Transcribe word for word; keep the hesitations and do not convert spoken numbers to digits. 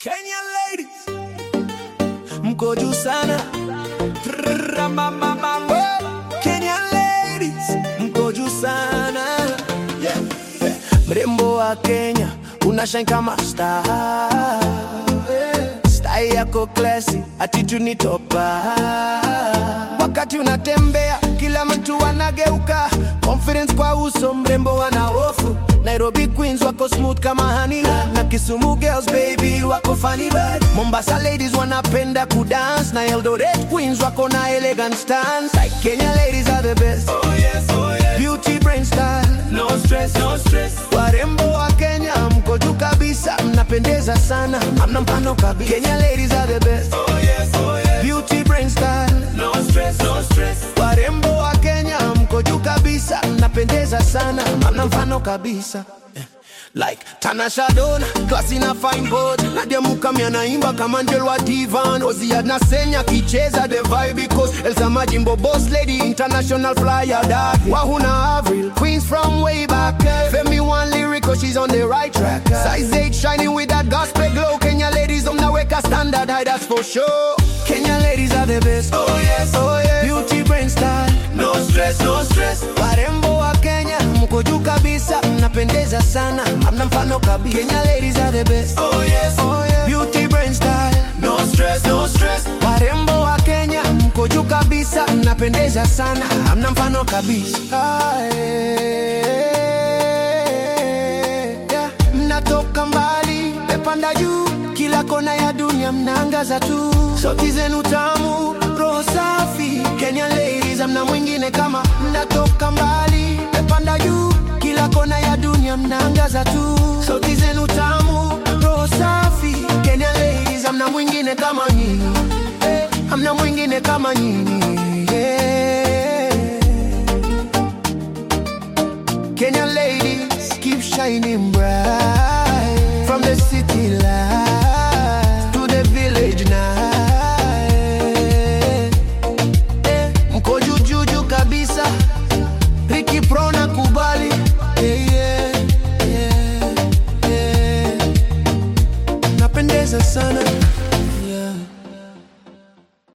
Kenyan ladies, mko juu sana. Kenyan ladies, mko juu sana. Yeah. Mrembo wa Kenya, unashine kama star. Style yako classy, attitude ni topa. Wakati unatembea, kila mtu anageuka. Confidence kwa uso, mrembo wana hofu. Nairobi queens wako smooth kama honey, na Kisumu girls baby wako funny bad. Mombasa ladies wanapenda kudance, na Eldoret queens wako na elegant stance. Like Kenya ladies are the best. Oh yes, oh yes. Beauty brain style, no stress, no stress. Warembo wa Kenya mko juu kabisa, mnapendeza sana, hamna mfano kabisa. Kenya ladies are the best. Oh yes, oh yes. Beauty brain style, no stress, no stress. Warembo wa Kenya mko juu kabisa, mnapendeza sana, hamna mfano kabisa. Like Tanasha Donna, classy na fine board. Nadia Mukami anaimba kama Angel wa Divan. Ozzy na Senya kicheza the vibe because Elsa Majimbo boss lady, international flyer dog. Wahuna Avril, queens from way back. Femi one lyrical, she's on the right track. Size eight shining with that gospel glow. Kenya ladies on the weka standard high, that's for sure. Kenya ladies are the best. Oh yes, oh yes. Beauty brain style, no stress, no stress. Warembo wa Kenya mko juu kabisa, mnapendeza sana, hamna mfano kabisa. Kenya ladies are the best. Oh yes, oh yes. Beauty brain style, no stress, no stress. Warembo wa Kenya mko juu kabisa, mnapendeza sana, hamna mfano kabisa. Yeah. Mnatoka mbali, pepanda juu, kila kona ya dunia mnaangaza tu. Sauti zenu tamu, roho safi. Kenya ladies hamna mwingine kama. Mnatoka mbali, pepanda juu, kila kona ya dunia mnaangaza tu. Sauti zenu tamu, roho safi. Kenya ladies hamna mwingine kama nyinyi. Hey, hamna mwingine kama nyinyi. Yeah. Kenya ladies keep shining.